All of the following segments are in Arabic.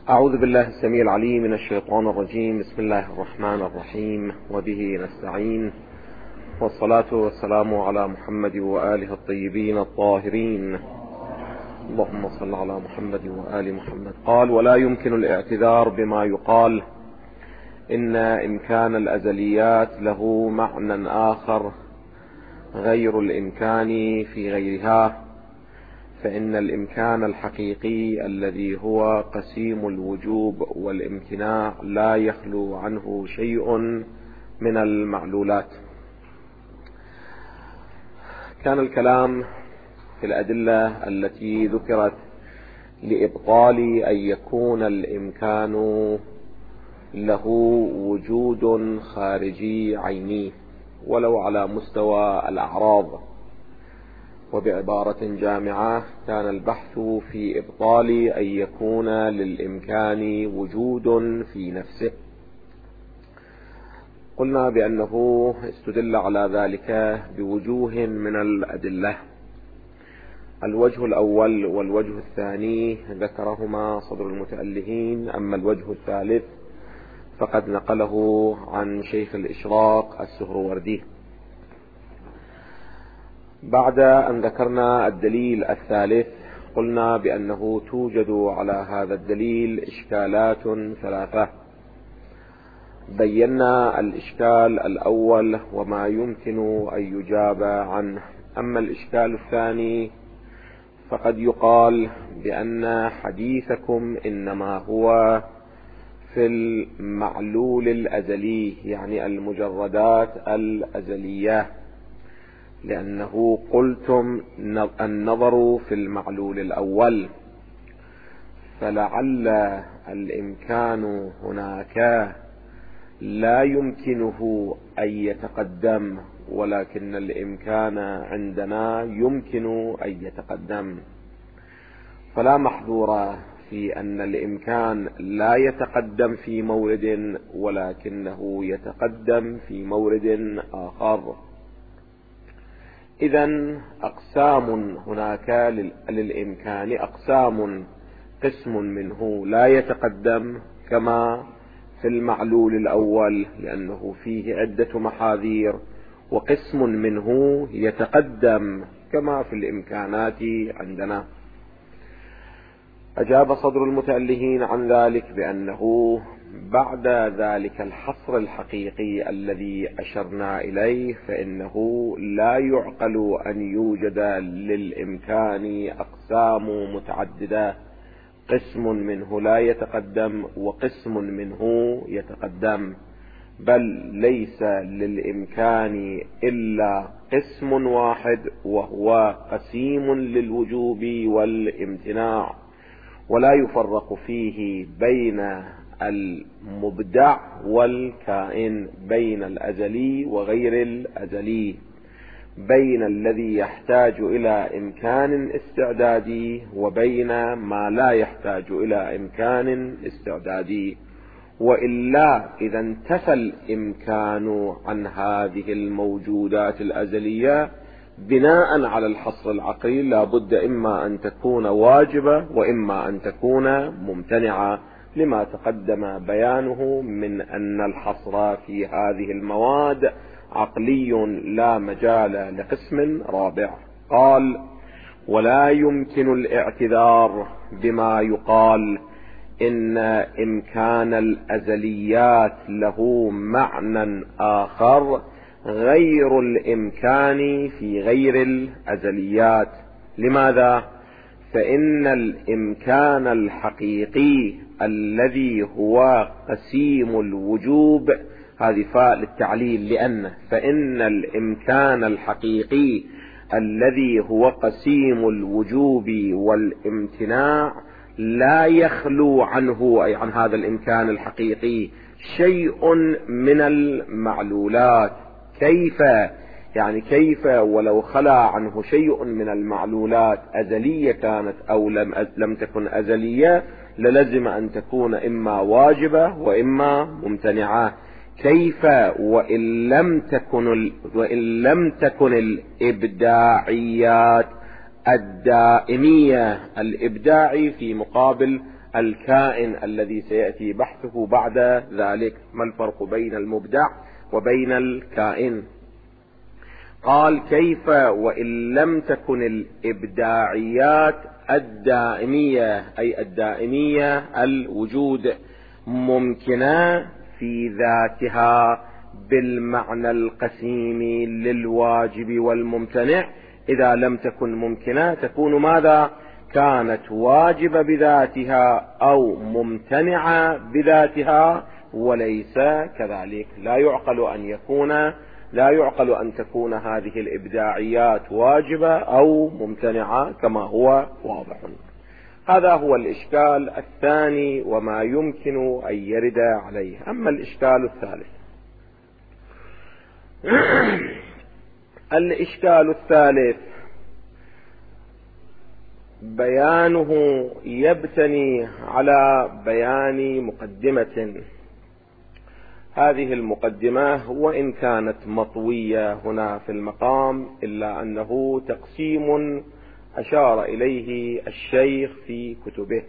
أعوذ بالله السميع العليم من الشيطان الرجيم. بسم الله الرحمن الرحيم، وبه نستعين، والصلاة والسلام على محمد وآله الطيبين الطاهرين. اللهم صل على محمد وآل محمد. قال: ولا يمكن الاعتذار بما يقال إن إمكان الأزليات له معنى آخر غير الإمكان في غيرها، فإن الإمكان الحقيقي الذي هو قسيم الوجوب والامتناع لا يخلو عنه شيء من المعلولات. كان الكلام في الأدلة التي ذكرت لإبطال أن يكون الإمكان له وجود خارجي عيني ولو على مستوى الأعراض، وبعبارة جامعة كان البحث في إبطال أن يكون للإمكان وجود في نفسه. قلنا بأنه استدل على ذلك بوجوه من الأدلة. الوجه الأول والوجه الثاني ذكرهما صدر المتألهين، أما الوجه الثالث فقد نقله عن شيخ الإشراق السهروردي. بعد أن ذكرنا الدليل الثالث قلنا بأنه توجد على هذا الدليل إشكالات ثلاثة. بينا الإشكال الأول وما يمكن أن يجاب عنه. أما الإشكال الثاني فقد يقال بأن حديثكم إنما هو في المعلول الأزلي، يعني المجردات الأزلية، لأنه قلتم النظر في المعلول الأول، فلعل الإمكان هناك لا يمكنه أن يتقدم، ولكن الإمكان عندنا يمكن أن يتقدم. فلا محظور في أن الإمكان لا يتقدم في مورد ولكنه يتقدم في مورد آخر. إذن أقسام هناك للإمكان أقسام، قسم منه لا يتقدم كما في المعلول الأول لأنه فيه عدة محاذير، وقسم منه يتقدم كما في الإمكانات عندنا. أجاب صدر المتألهين عن ذلك بأنه بعد ذلك الحصر الحقيقي الذي أشرنا إليه فإنه لا يعقل أن يوجد للإمكان أقسام متعددة، قسم منه لا يتقدم وقسم منه يتقدم، بل ليس للإمكان إلا قسم واحد وهو قسيم للوجوب والامتناع، ولا يفرق فيه بين المبدع والكائن، بين الأزلي وغير الأزلي، بين الذي يحتاج إلى إمكان استعدادي وبين ما لا يحتاج إلى إمكان استعدادي. وإلا إذا انتفى الإمكان عن هذه الموجودات الأزلية بناء على الحصر العقلي لا بد إما أن تكون واجبة وإما أن تكون ممتنعة، لما تقدم بيانه من أن الحصر في هذه المواد عقلي لا مجال لقسم رابع. قال: ولا يمكن الاعتذار بما يقال إن إمكان الأزليات له معنى آخر غير الإمكان في غير الأزليات. لماذا؟ فإن الإمكان الحقيقي الذي هو قسيم الوجوب، هذه فاء للتعليل، لأن فإن الإمكان الحقيقي الذي هو قسيم الوجوب والامتناع لا يخلو عنه، أي عن هذا الإمكان الحقيقي، شيء من المعلولات. كيف؟ يعني كيف ولو خلا عنه شيء من المعلولات، أزلية كانت أو لم تكن أزلية، للزم أن تكون إما واجبة وإما ممتنعة. كيف وإن لم تكن الإبداعيات الدائمية، الإبداعي في مقابل الكائن الذي سيأتي بحثه بعد ذلك. ما الفرق بين المبدع وبين الكائن؟ قال: كيف وإن لم تكن الإبداعيات الدائمية، أي الدائمية الوجود، ممكنة في ذاتها بالمعنى القسيم للواجب والممتنع، إذا لم تكن ممكنة تكون ماذا؟ كانت واجبة بذاتها أو ممتنعة بذاتها، وليس كذلك. لا يعقل أن تكون هذه الإبداعيات واجبة أو ممتنعة كما هو واضح. هذا هو الإشكال الثاني وما يمكن أن يرد عليه. أما الإشكال الثالث الإشكال الثالث بيانه يبتني على بيان مقدمة. هذه المقدمة وإن كانت مطوية هنا في المقام، إلا أنه تقسيم أشار إليه الشيخ في كتبه.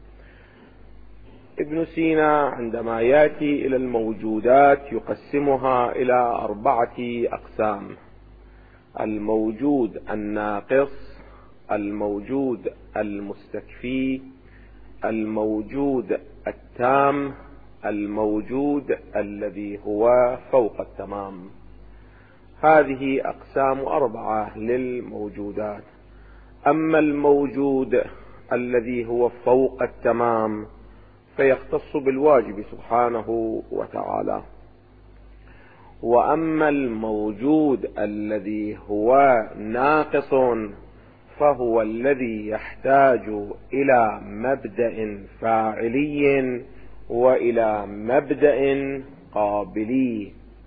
ابن سينا عندما يأتي إلى الموجودات يقسمها إلى 4 أقسام: الموجود الناقص، الموجود المستكفي، الموجود التام، الموجود الذي هو فوق التمام. هذه أقسام 4 للموجودات. أما الموجود الذي هو فوق التمام فيختص بالواجب سبحانه وتعالى. وأما الموجود الذي هو ناقص فهو الذي يحتاج إلى مبدأ فاعلي وإلى مبدأ قابلي.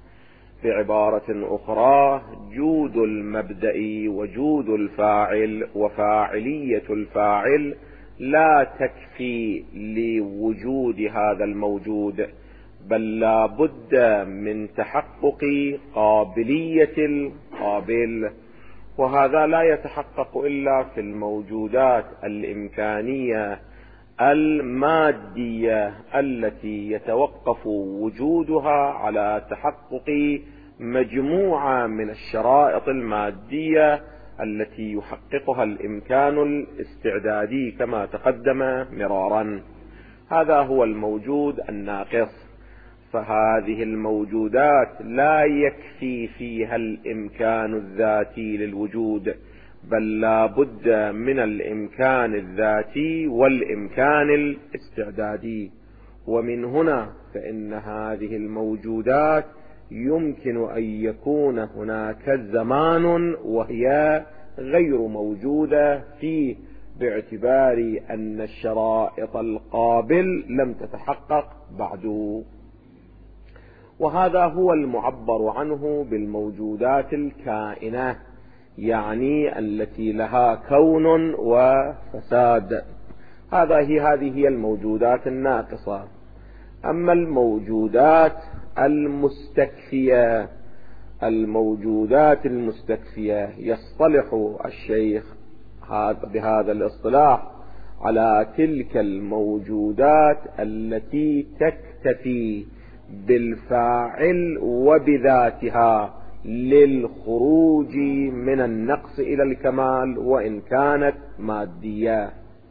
بعبارة أخرى، جود المبدأ وجود الفاعل وفاعلية الفاعل لا تكفي لوجود هذا الموجود، بل لا بد من تحقق قابلية القابل، وهذا لا يتحقق إلا في الموجودات الإمكانية المادية التي يتوقف وجودها على تحقق مجموعة من الشرائط المادية التي يحققها الإمكان الاستعدادي كما تقدم مرارا. هذا هو الموجود الناقص. فهذه الموجودات لا يكفي فيها الإمكان الذاتي للوجود، بل لا بد من الإمكان الذاتي والإمكان الاستعدادي. ومن هنا فإن هذه الموجودات يمكن أن يكون هناك زمان وهي غير موجودة فيه، باعتبار أن الشرائط القابل لم تتحقق بعد. وهذا هو المعبر عنه بالموجودات الكائنة، يعني التي لها كون وفساد. هذه هي الموجودات الناقصة. أما الموجودات المستكفية، الموجودات المستكفية يصطلح الشيخ بهذا الاصطلاح على تلك الموجودات التي تكتفي بالفاعل وبذاتها للخروج من النقص إلى الكمال وإن كانت مادية.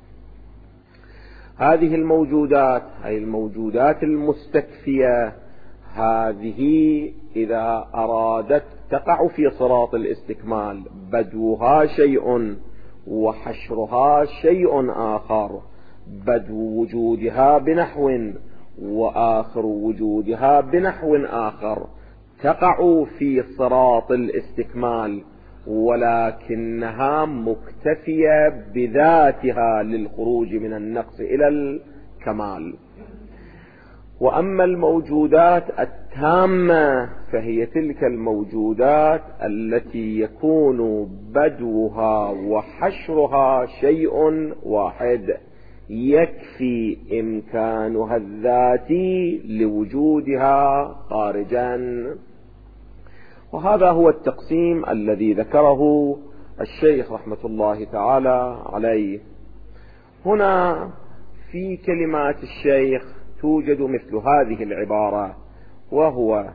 هذه الموجودات أي الموجودات المستكفية، هذه إذا أرادت تقع في صراط الاستكمال بدوها شيء وحشرها شيء آخر، بدو وجودها بنحو وآخر وجودها بنحو آخر، تقع في صراط الاستكمال، ولكنها مكتفية بذاتها للخروج من النقص إلى الكمال. وأما الموجودات التامة فهي تلك الموجودات التي يكون بدوها وحشرها شيء واحد، يكفي إمكانها الذاتي لوجودها خارجا. وهذا هو التقسيم الذي ذكره الشيخ رحمة الله تعالى عليه. هنا في كلمات الشيخ توجد مثل هذه العبارة، وهو: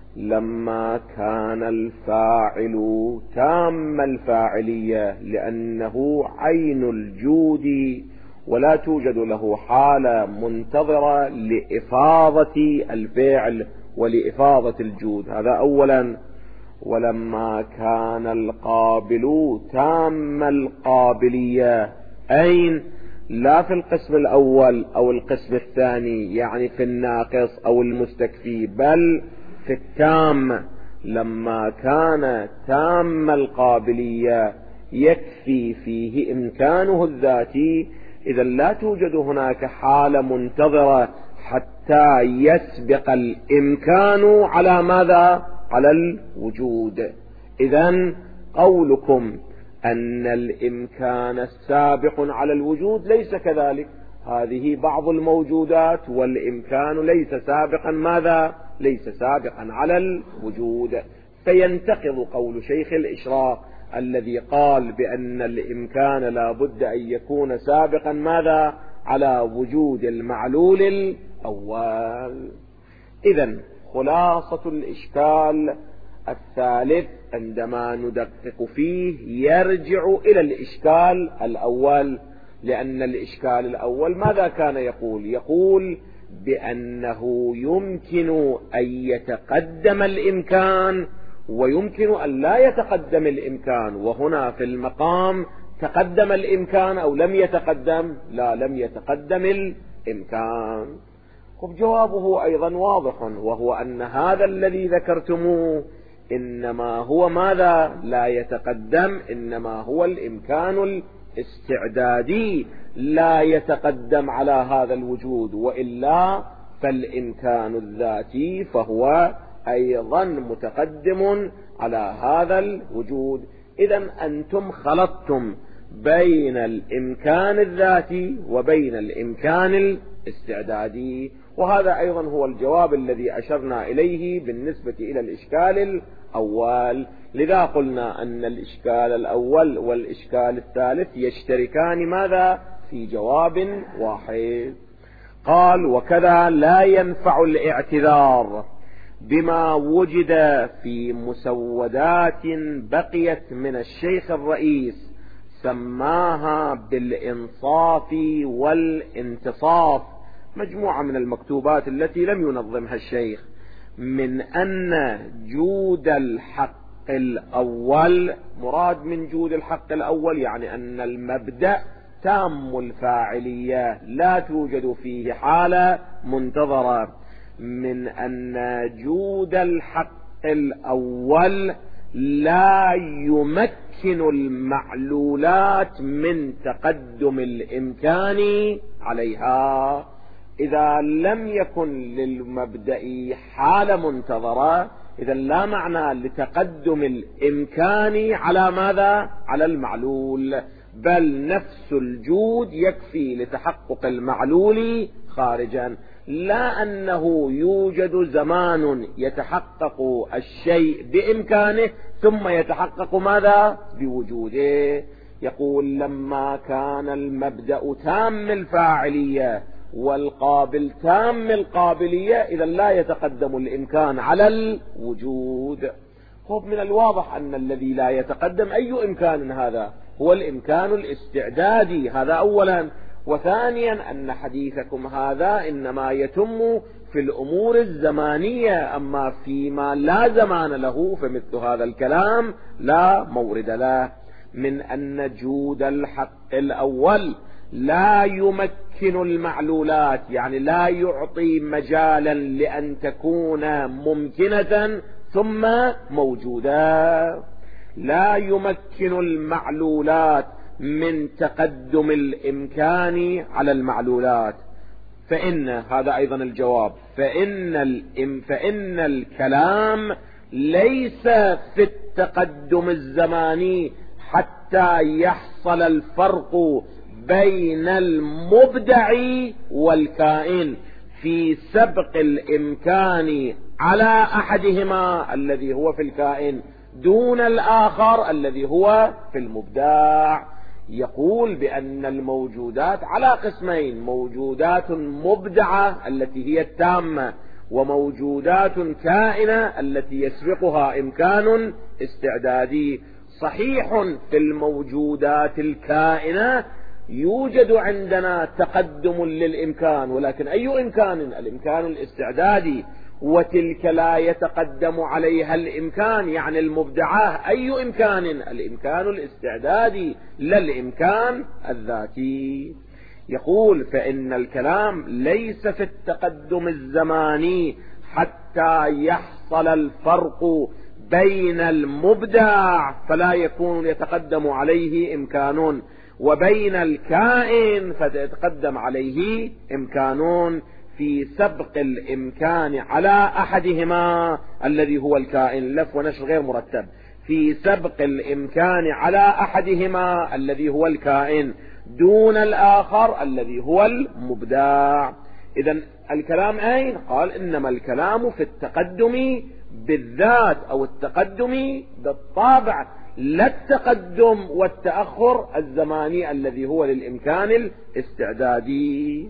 لما كان الفاعل تام الفاعلية لأنه عين الجود ولا توجد له حالة منتظرة لإفاضة الفعل ولإفاضة الجود. هذا أولا. ولما كان القابل تام القابلية، أين؟ لا في القسم الأول أو القسم الثاني، يعني في الناقص أو المستكفي، بل في التام. لما كان تام القابلية يكفي فيه إمكانه الذاتي، إذا لا توجد هناك حالة منتظرة حتى يسبق الإمكان على ماذا؟ على الوجود. إذن قولكم أن الإمكان سابق على الوجود ليس كذلك. هذه بعض الموجودات والإمكان ليس سابقا ماذا؟ ليس سابقا على الوجود. فينتقض قول شيخ الإشراق الذي قال بأن الإمكان لا بد أن يكون سابقا ماذا؟ على وجود المعلول الأول. إذن خلاصة الإشكال الثالث عندما ندقق فيه يرجع إلى الإشكال الأول، لأن الإشكال الأول ماذا كان يقول؟ يقول بأنه يمكن أن يتقدم الإمكان ويمكن أن لا يتقدم الإمكان، وهنا في المقام تقدم الإمكان أو لم يتقدم؟ لا، لم يتقدم الإمكان. جوابه أيضا واضح، وهو أن هذا الذي ذكرتموه إنما هو ماذا؟ لا يتقدم، إنما هو الإمكان الاستعدادي لا يتقدم على هذا الوجود، وإلا فالإمكان الذاتي فهو أيضا متقدم على هذا الوجود. إذن أنتم خلطتم بين الإمكان الذاتي وبين الإمكان الاستعدادي، وهذا أيضا هو الجواب الذي أشرنا إليه بالنسبة إلى الإشكال الأول. لذا قلنا أن الإشكال الأول والإشكال الثالث يشتركان ماذا؟ في جواب واحد. قال: وكذا لا ينفع الاعتذار بما وجد في مسودات بقيت من الشيخ الرئيس سماها بالإنصاف والانتصاف، مجموعة من المكتوبات التي لم ينظمها الشيخ، من أن جود الحق الأول، مراد من جود الحق الأول يعني أن المبدأ تام الفاعلية لا توجد فيه حالة منتظرة، من أن جود الحق الأول لا يمكن المعلولات من تقدم الإمكان عليها. إذا لم يكن للمبدأ حالة منتظرة، إذا لا معنى لتقدم الإمكان على ماذا؟ على المعلول، بل نفس الجود يكفي لتحقق المعلول خارجا، لا أنه يوجد زمان يتحقق الشيء بإمكانه ثم يتحقق ماذا؟ بوجوده. يقول: لما كان المبدأ تام الفاعلية والقابل تام القابلية، إذا لا يتقدم الإمكان على الوجود. من الواضح أن الذي لا يتقدم أي إمكان هذا؟ هو الإمكان الاستعدادي، هذا أولا. وثانيا أن حديثكم هذا إنما يتم في الأمور الزمانية، أما فيما لا زمان له فمثل هذا الكلام لا مورد له. من أن جود الحق الأول لا يمكن المعلولات، يعني لا يعطي مجالا لأن تكون ممكنة ثم موجودة، لا يمكن المعلولات من تقدم الإمكان على المعلولات. فإن هذا أيضا الجواب، فإن الكلام ليس في التقدم الزماني حتى يحصل الفرق بين المبدع والكائن في سبق الإمكان على أحدهما الذي هو في الكائن دون الآخر الذي هو في المبدع. يقول بأن الموجودات على قسمين: موجودات مبدعة التي هي التامة، وموجودات كائنة التي يسبقها إمكان استعدادي. صحيح في الموجودات الكائنة يوجد عندنا تقدم للإمكان، ولكن أي إمكان؟ الإمكان الاستعدادي، وتلك لا يتقدم عليها الإمكان، يعني المبدعة أي إمكان؟ الإمكان الاستعدادي لا الإمكان الذاتي. يقول فإن الكلام ليس في التقدم الزماني حتى يحصل الفرق بين المبدع فلا يكون يتقدم عليه إمكان، وبين الكائن فتتقدم عليه إمكان، في سبق الإمكان على أحدهما الذي هو الكائن. لف ونشر غير مرتب. في سبق الإمكان على أحدهما الذي هو الكائن دون الآخر الذي هو المبدع. إذن الكلام أين؟ قال إنما الكلام في التقدم بالذات أو التقدم بالطابع، لا التقدم والتأخر الزماني الذي هو للإمكان الاستعدادي.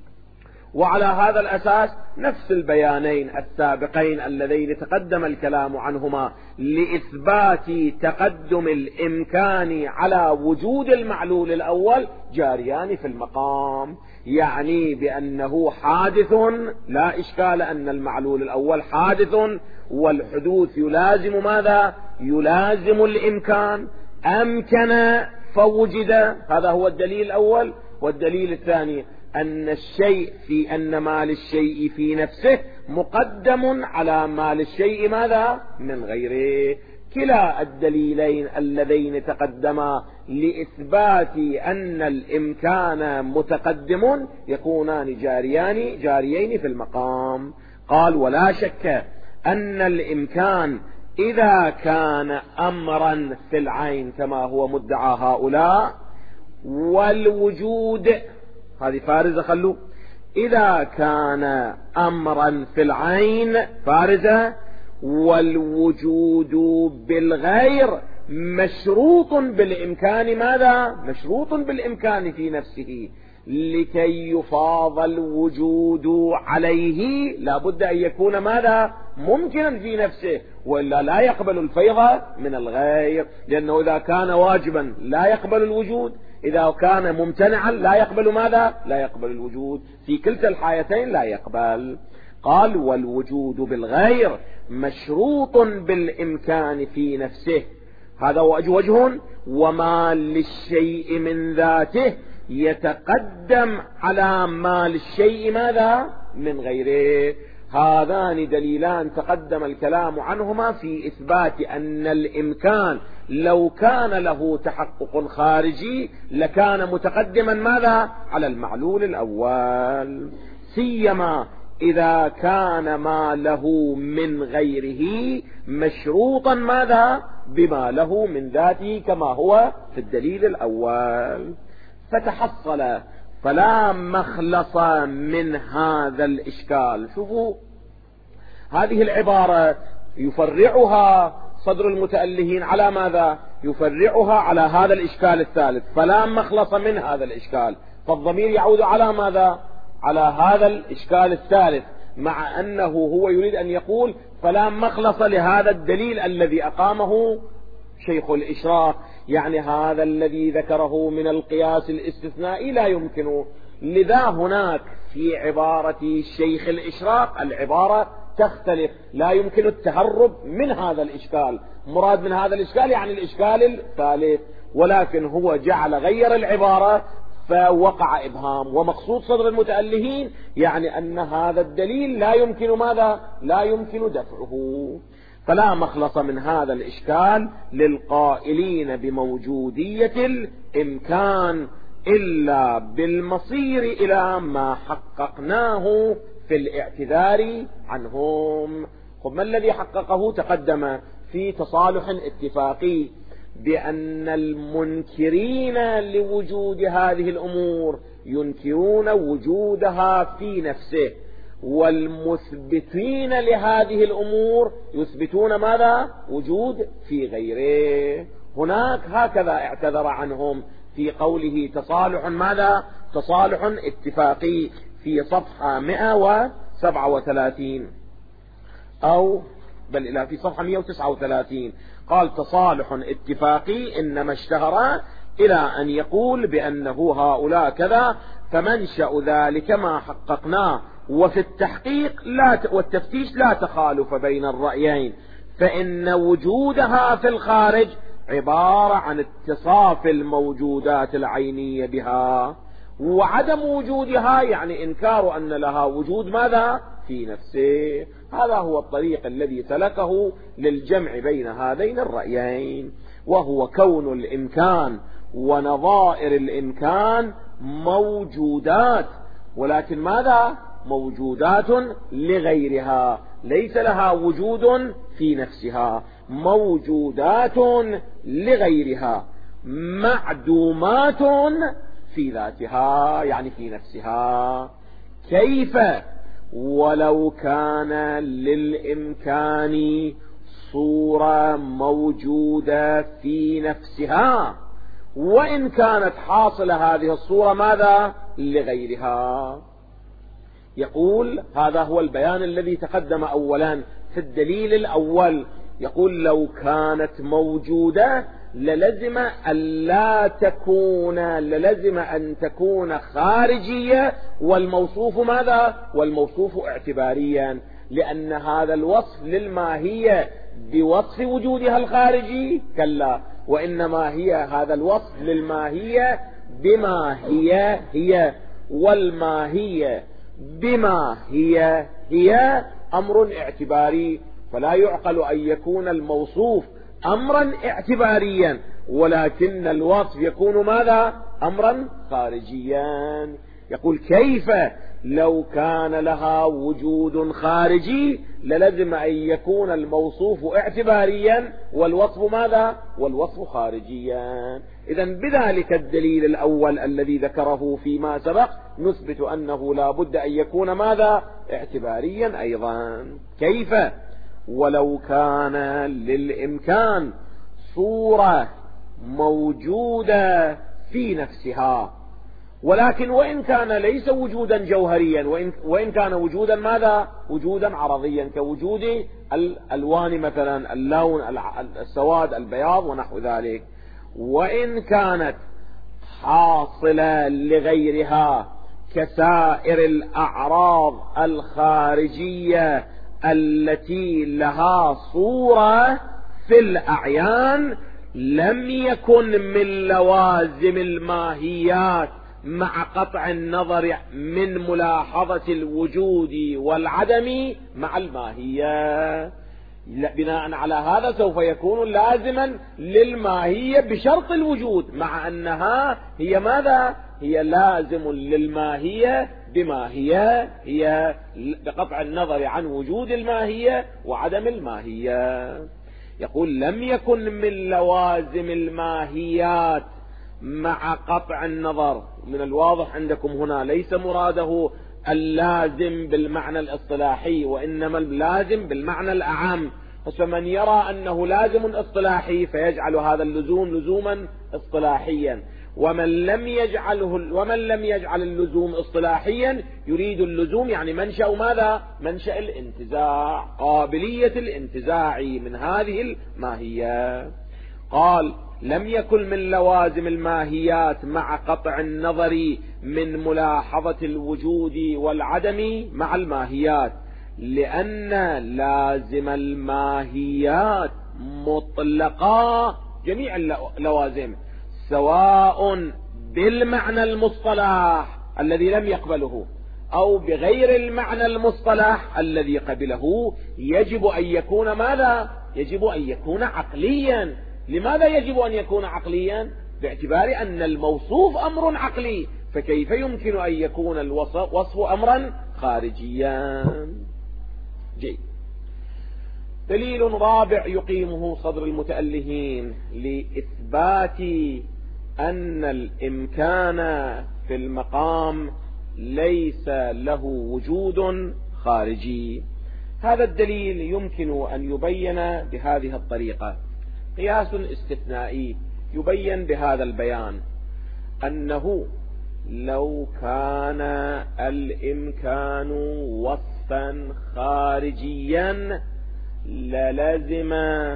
وعلى هذا الأساس نفس البيانين السابقين اللذين تقدم الكلام عنهما لإثبات تقدم الإمكان على وجود المعلول الأول جاريان في المقام، يعني بأنه حادث، لا إشكال أن المعلول الأول حادث، والحدوث يلازم ماذا؟ يلازم الإمكان. أمكن فوجد، هذا هو الدليل الأول. والدليل الثاني أن الشيء في أن مال الشيء في نفسه مقدم على مال الشيء ماذا؟ من غيره. كلا الدليلين اللذين تقدما لإثبات أن الإمكان متقدم يكونان جاريين في المقام. قال ولا شك أن الإمكان إذا كان أمرا في العين كما هو مدعى هؤلاء، والوجود، هذه فارزة خلوا، إذا كان أمرا في العين فارزة، والوجود بالغير مشروط بالإمكان ماذا؟ مشروط بالإمكان في نفسه. لكي يفاض الوجود عليه لا بد أن يكون ماذا؟ ممكنا في نفسه، وإلا لا يقبل الفيض من الغير، لأنه إذا كان واجبا لا يقبل الوجود، إذا كان ممتنعا لا يقبل ماذا؟ لا يقبل الوجود، في كلتا الحالتين لا يقبل. قال والوجود بالغير مشروط بالإمكان في نفسه، هذا وجه. وما للشيء من ذاته يتقدم على مال الشيء ماذا؟ من غيره. هذان دليلان تقدم الكلام عنهما في إثبات أن الإمكان لو كان له تحقق خارجي لكان متقدما ماذا؟ على المعلول الأول، سيما إذا كان ما له من غيره مشروطا ماذا؟ بما له من ذاته كما هو في الدليل الأول. فتحصل فلا مخلص من هذا الإشكال. شوفوا هذه العبارة يفرعها صدر المتألهين على ماذا؟ يفرعها على هذا الإشكال الثالث، فلا مخلص من هذا الإشكال، فالضمير يعود على ماذا؟ على هذا الإشكال الثالث، مع أنه هو يريد أن يقول فلا مخلص لهذا الدليل الذي أقامه شيخ الإشراق، يعني هذا الذي ذكره من القياس الاستثنائي لا يمكن. لذا هناك في عبارة شيخ الإشراق العبارة تختلف، لا يمكن التهرب من هذا الإشكال، مراد من هذا الإشكال يعني الإشكال الثالث، ولكن هو جعل غير العبارة فوقع إبهام. ومقصود صدر المتألهين يعني أن هذا الدليل لا يمكن ماذا؟ لا يمكن دفعه. فلا مخلص من هذا الإشكال للقائلين بموجودية الإمكان إلا بالمصير إلى ما حققناه في الاعتذار عنهم. ما الذي حققه؟ تقدم في تصالح اتفاقي بأن المنكرين لوجود هذه الأمور ينكرون وجودها في نفسه، والمثبتين لهذه الأمور يثبتون ماذا؟ وجود في غيره. هناك هكذا اعتذر عنهم في قوله تصالح ماذا؟ تصالح اتفاقي في صفحة 137 أو بل في صفحة 139 قال تصالح اتفاقي إنما اشتهر إلى أن يقول بأنه هؤلاء كذا، فمنشأ ذلك ما حققناه، وفي التحقيق والتفتيش لا تخالف بين الرأيين، فإن وجودها في الخارج عبارة عن اتصاف الموجودات العينية بها، وعدم وجودها يعني إنكار أن لها وجود ماذا؟ في نفسه. هذا هو الطريق الذي سلكه للجمع بين هذين الرأيين، وهو كون الإمكان ونظائر الإمكان موجودات، ولكن ماذا؟ موجودات لغيرها، ليس لها وجود في نفسها، موجودات لغيرها معدومات في ذاتها يعني في نفسها. كيف ولو كان للإمكان صورة موجودة في نفسها، وإن كانت حاصلة هذه الصورة ماذا؟ لغيرها. يقول هذا هو البيان الذي تقدم أولا في الدليل الأول، يقول لو كانت موجودة للزم أن تكون خارجية، والموصوف ماذا؟ والموصوف اعتباريا، لأن هذا الوصف للماهية بوصف وجودها الخارجي كلا، وإنما هذا الوصف للماهية بما هي، والماهية بما هي أمر اعتباري، فلا يعقل أن يكون الموصوف أمرا اعتباريا ولكن الوصف يكون ماذا؟ أمرا خارجيا. يقول كيف لو كان لها وجود خارجي للزم أن يكون الموصوف اعتباريا والوصف ماذا؟ والوصف خارجيا. إذن بذلك الدليل الأول الذي ذكره فيما سبق نثبت أنه لا بد أن يكون ماذا؟ اعتباريا أيضا. كيف ولو كان للإمكان صورة موجودة في نفسها، ولكن وإن كان ليس وجودا جوهريا، وإن كان وجودا ماذا؟ وجودا عرضيا، كوجود الألوان مثلا، اللون، السواد، البياض ونحو ذلك، وإن كانت حاصلة لغيرها كسائر الأعراض الخارجية التي لها صورة في الأعيان، لم يكن من لوازم الماهيات مع قطع النظر من ملاحظة الوجود والعدم مع الماهية. بناء على هذا سوف يكون لازما للماهية بشرط الوجود، مع أنها هي ماذا؟ هي لازم للماهية بما هي بقطع النظر عن وجود الماهية وعدم الماهية. يقول لم يكن من لوازم الماهيات مع قطع النظر. من الواضح عندكم هنا ليس مراده اللازم بالمعنى الاصطلاحي، وإنما اللازم بالمعنى الأعم. فمن يرى أنه لازم اصطلاحي فيجعل هذا اللزوم لزوما اصطلاحيا، ومن لم يجعل اللزوم اصطلاحيا يريد اللزوم يعني منشأ ماذا؟ منشأ الانتزاع، قابلية الانتزاع من هذه الماهية. قال لم يكن من لوازم الماهيات مع قطع النظر من ملاحظة الوجود والعدم مع الماهيات، لأن لازم الماهيات مطلقا جميع اللوازم سواء بالمعنى المصطلح الذي لم يقبله أو بغير المعنى المصطلح الذي قبله، يجب أن يكون ماذا؟ يجب أن يكون عقليا. لماذا يجب أن يكون عقليا؟ باعتبار أن الموصوف أمر عقلي، فكيف يمكن أن يكون الوصف أمرا خارجيا؟ جيد. دليل رابع يقيمه صدر المتألهين لإثبات أن الإمكان في المقام ليس له وجود خارجي. هذا الدليل يمكن أن يبين بهذه الطريقة: قياس استثنائي يبين بهذا البيان. أنه لو كان الإمكان وصفا خارجيا للزم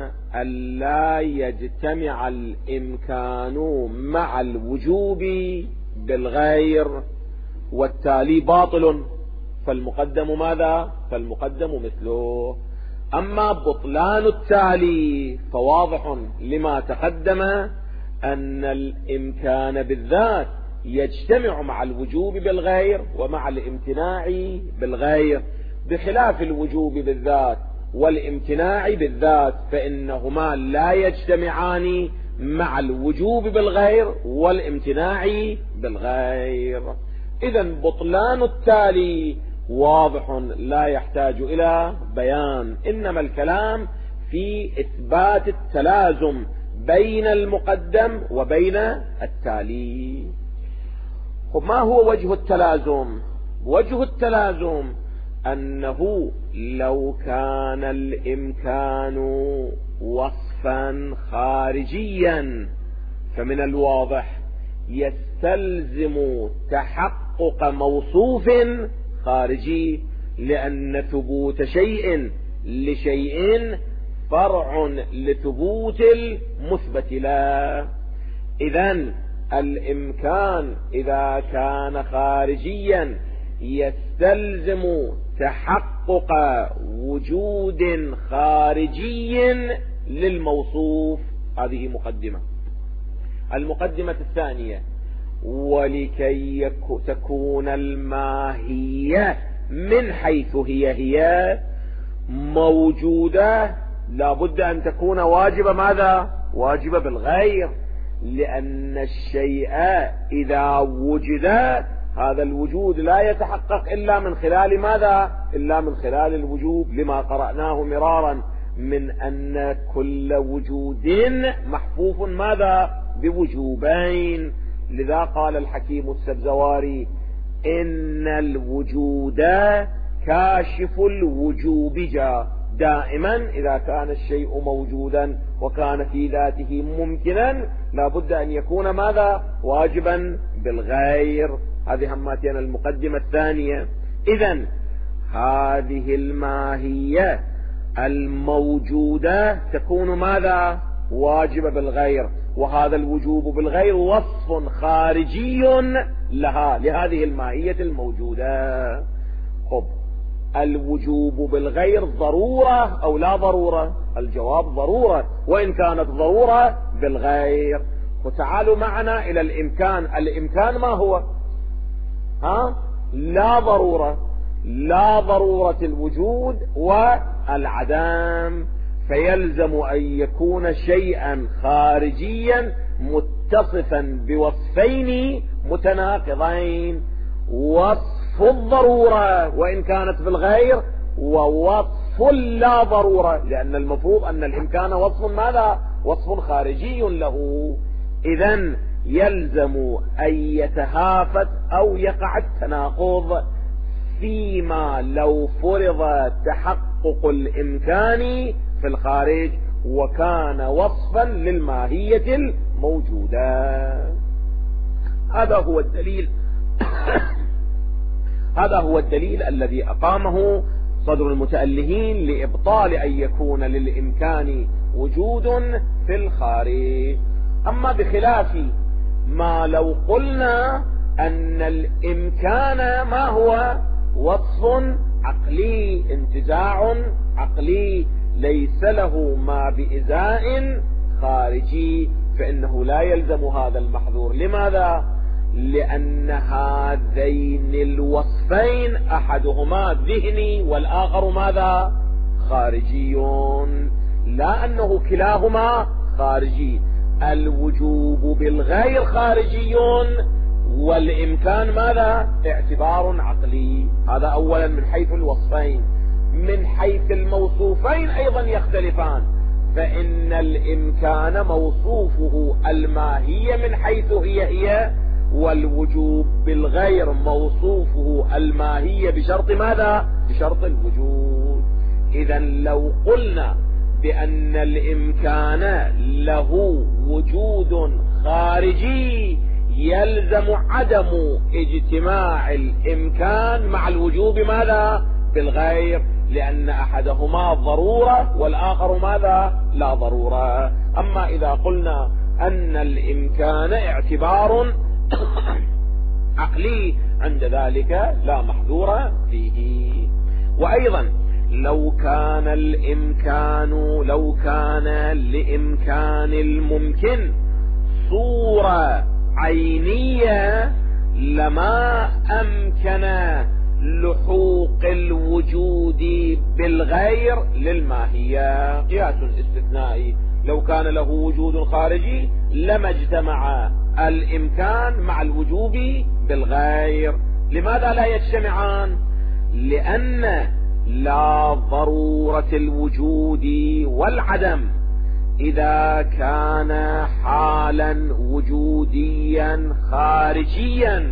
ألا يجتمع الإمكان مع الوجوب بالغير، والتالي باطل. فالمقدم ماذا؟ فالمقدم مثله. أما بطلان التالي فواضح لما تقدم أن الإمكان بالذات يجتمع مع الوجوب بالغير ومع الامتناع بالغير، بخلاف الوجوب بالذات والامتناع بالذات فإنهما لا يجتمعان مع الوجوب بالغير والامتناع بالغير. إذن بطلان التالي واضح لا يحتاج إلى بيان، إنما الكلام في إثبات التلازم بين المقدم وبين التالي. ما هو وجه التلازم؟ وجه التلازم أنه لو كان الإمكان وصفا خارجيا فمن الواضح يستلزم تحقق موصوف خارجي، لأن ثبوت شيء لشيء فرع لثبوت المثبت له. إذن الإمكان إذا كان خارجيا يستلزم تحقق وجود خارجي للموصوف. هذه مقدمة. المقدمة الثانية: ولكي تكون الماهية من حيث هي موجودة لابد أن تكون واجبة. ماذا؟ واجبة بالغير، لأن الشيء إذا وجد هذا الوجود لا يتحقق إلا من خلال ماذا؟ إلا من خلال الوجوب، لما قرأناه مرارا من أن كل وجود محفوف ماذا؟ بوجوبين. لذا قال الحكيم السبزواري: إن الوجود كاشف الوجوب دائما إذا كان الشيء موجودا وكان في ذاته ممكنا لابد أن يكون ماذا؟ واجبا بالغير. هذه هماتنا المقدمة الثانية. إذن هذه الماهية الموجودة تكون ماذا؟ واجبة بالغير، وهذا الوجوب بالغير وصف خارجي لها لهذه الماهية الموجودة. خب، الوجوب بالغير ضرورة أو لا ضرورة؟ الجواب ضرورة، وإن كانت ضرورة بالغير. وتعالوا معنا إلى الإمكان. الإمكان ما هو؟ لا ضرورة، لا ضرورة الوجود والعدم، فيلزم أن يكون شيئا خارجيا متصفا بوصفين متناقضين: وصف الضرورة وإن كانت بالغير، ووصف لا ضرورة، لأن المفروض أن الإمكان وصف ماذا؟ وصف خارجي له. إذن يلزم أن يتهافت أو يقع التناقض فيما لو فرض تحقق الإمكان في الخارج وكان وصفا للماهية الموجودة. هذا هو الدليل هذا هو الدليل الذي أقامه صدر المتألهين لإبطال أن يكون للإمكان وجود في الخارج. أما بخلاف ما لو قلنا أن الإمكان ما هو؟ وصف عقلي، انتزاع عقلي ليس له ما بإزاء خارجي، فإنه لا يلزم هذا المحظور. لماذا؟ لأن هذين الوصفين أحدهما ذهني والآخر ماذا؟ خارجي، لا أنه كلاهما خارجي. الوجوب بالغير خارجي والإمكان ماذا؟ اعتبار عقلي. هذا أولا من حيث الوصفين. من حيث الموصوفين أيضا يختلفان، فإن الإمكان موصوفه الماهية من حيث هي، والوجوب بالغير موصوفه الماهية بشرط ماذا؟ بشرط الوجود. إذا لو قلنا بأن الإمكان له وجود خارجي يلزم عدم اجتماع الإمكان مع الوجوب ماذا؟ بالغير، لأن أحدهما ضرورة والآخر ماذا؟ لا ضرورة. أما إذا قلنا أن الإمكان اعتبار عقلي عند ذلك لا محذور فيه. وأيضا لو كان لإمكان الممكن صورة عينية لما أمكن لحوق الوجود بالغير للماهية. قياس استثنائي، لو كان له وجود خارجي لما اجتمع الإمكان مع الوجوب بالغير. لماذا لا يجتمعان؟ لأن لا ضرورة الوجود والعدم إذا كان حالا وجوديا خارجيا،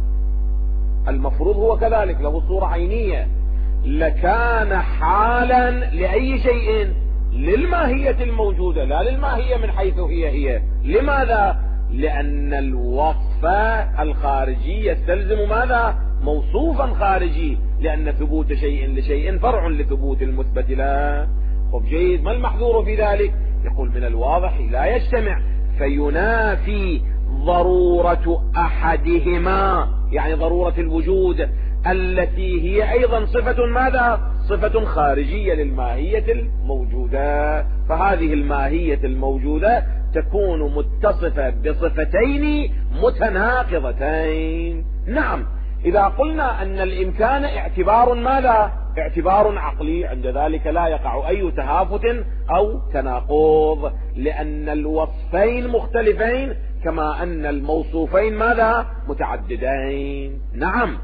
المفروض هو كذلك له صورة عينية، لكان حالا لأي شيء؟ للماهية الموجودة لا للماهية من حيث هي. لماذا؟ لأن الوصف الخارجي يستلزم ماذا؟ موصوفا خارجي، لأن ثبوت شيء لشيء فرع لثبوت المثبت له. طب جيد، ما المحذور في ذلك؟ يقول من الواضح لا يجتمع، فينافي ضرورة أحدهما، يعني ضرورة الوجود التي هي أيضا صفة ماذا؟ صفة خارجية للماهية الموجودة. فهذه الماهية الموجودة تكون متصفة بصفتين متناقضتين. نعم، إذا قلنا أن الإمكان اعتبار ماذا؟ اعتبار عقلي، عند ذلك لا يقع أي تهافت أو تناقض، لأن الوصفين مختلفين كما أن الموصوفين ماذا؟ متعددين. نعم،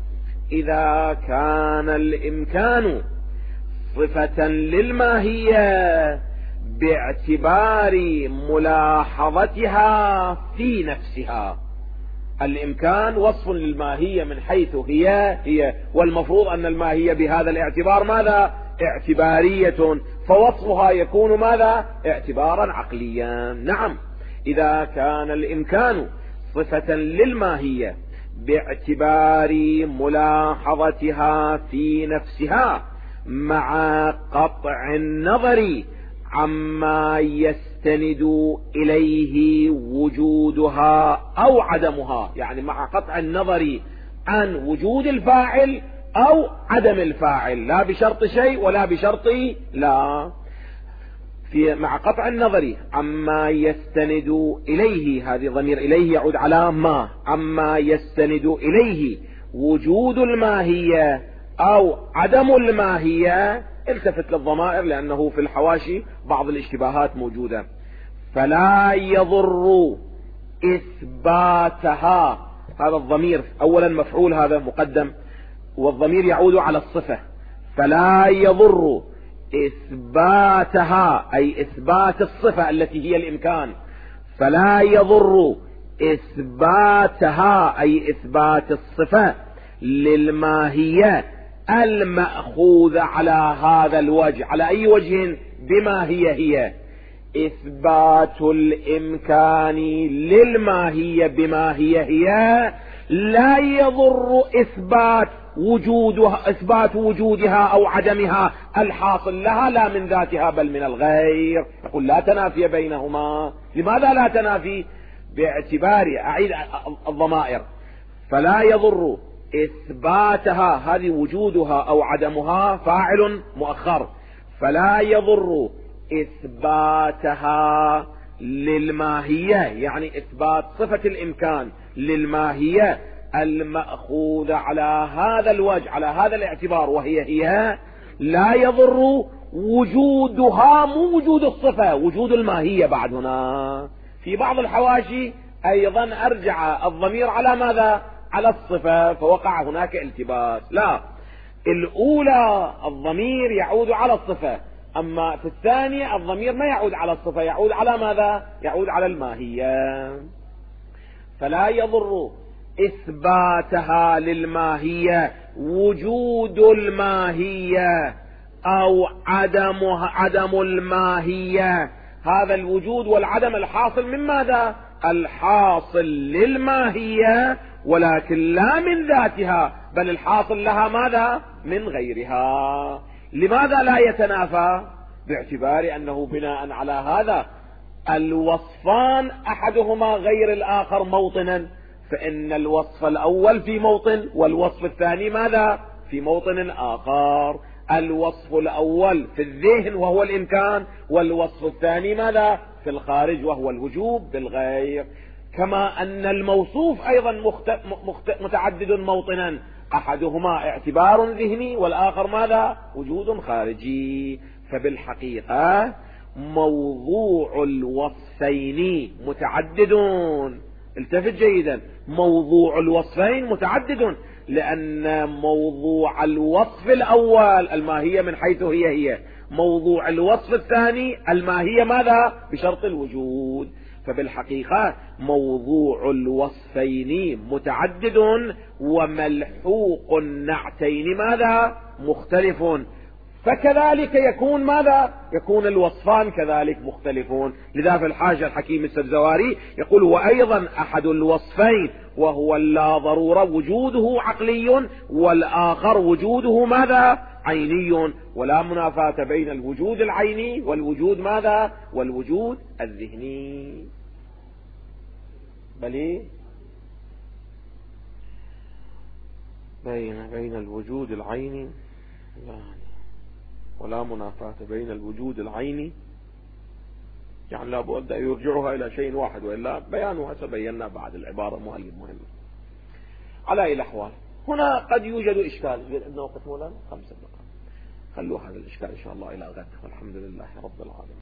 إذا كان الإمكان صفة للماهية باعتبار ملاحظتها في نفسها، الإمكان وصف للماهية من حيث هي، والمفروض أن الماهية بهذا الاعتبار ماذا؟ اعتبارية، فوصفها يكون ماذا؟ اعتبارا عقليا. نعم، إذا كان الإمكان صفة للماهية باعتبار ملاحظتها في نفسها مع قطع النظر عما يستند إليه وجودها أو عدمها، يعني مع قطع النظر عن وجود الفاعل أو عدم الفاعل، لا بشرط شيء ولا بشرط لا، مع قطع النظر عما يستند إليه، هذه ضمير إليه يعود على ما، عما يستند إليه وجود الماهية أو عدم الماهية. التفت للضمائر لأنه في الحواشي بعض الاشتباهات موجودة. فلا يضر إثباتها، هذا الضمير أولا مفعول، هذا مقدم، والضمير يعود على الصفة. فلا يضر إثباتها أي إثبات الصفة التي هي الإمكان، فلا يضر إثباتها أي إثبات الصفة للماهية المأخوذ على هذا الوجه. على أي وجه؟ بما هي إثبات الإمكان للماهية بما هي لا يضر إثبات وجودها أو عدمها الحاصل لها لا من ذاتها بل من الغير. يقول لا تنافي بينهما. لماذا لا تنافي؟ باعتبار، أعيد الضمائر، فلا يضر إثباتها، هذه وجودها أو عدمها فاعل مؤخر، فلا يضر إثباتها للماهية، يعني إثبات صفة الإمكان للماهية المأخوذ على هذا الوجه على هذا الاعتبار وهي لا يضر وجودها، مو وجود الصفة، وجود الماهية. بعد هنا في بعض الحواشي أيضا أرجع الضمير على ماذا؟ على الصفة، فوقع هناك التباس. لا، الأولى الضمير يعود على الصفة، أما في الثانية الضمير ما يعود على الصفة، يعود على ماذا؟ يعود على الماهية. فلا يضر إثباتها للماهية وجود الماهية أو عدم الماهية، هذا الوجود والعدم الحاصل من ماذا؟ الحاصل للماهية ولكن لا من ذاتها، بل الحاصل لها ماذا؟ من غيرها. لماذا لا يتنافى؟ باعتبار أنه بناء على هذا الوصفان أحدهما غير الآخر موطنا، فإن الوصف الأول في موطن والوصف الثاني ماذا؟ في موطن آخر. الوصف الأول في الذهن وهو الإمكان، والوصف الثاني ماذا؟ في الخارج وهو الوجوب بالغير. كما أن الموصوف أيضا متعدد موطنا، أحدهما اعتبار ذهني والآخر ماذا؟ وجود خارجي. فبالحقيقة موضوع الوصفين متعددون. التفت جيدا، موضوع الوصفين متعدد، لأن موضوع الوصف الأول الماهية من حيث هي، موضوع الوصف الثاني الماهية ماذا؟ بشرط الوجود. فبالحقيقة موضوع الوصفين متعدد وملحوق النعتين ماذا؟ مختلف. فكذلك يكون ماذا؟ يكون الوصفان كذلك مختلفون. لذا في الحاشية الحكيم السبزواري يقول: وأيضا أحد الوصفين وهو لا ضرورة وجوده عقلي، والآخر وجوده ماذا؟ عيني، ولا منافاة بين الوجود العيني والوجود ماذا؟ والوجود الذهني. بل بين الوجود العيني ولا منافاة بين الوجود العيني، يعني لا بد أن يرجعها إلى شيء واحد، وإلا بيانها سبينا بعد العبارة مهمة. على أي الأحوال هنا قد يوجد إشكال. عندنا وقت مولانا 5 دقائق، خلوا هذا الإشكال إن شاء الله إلى غد، والحمد لله رب العالمين.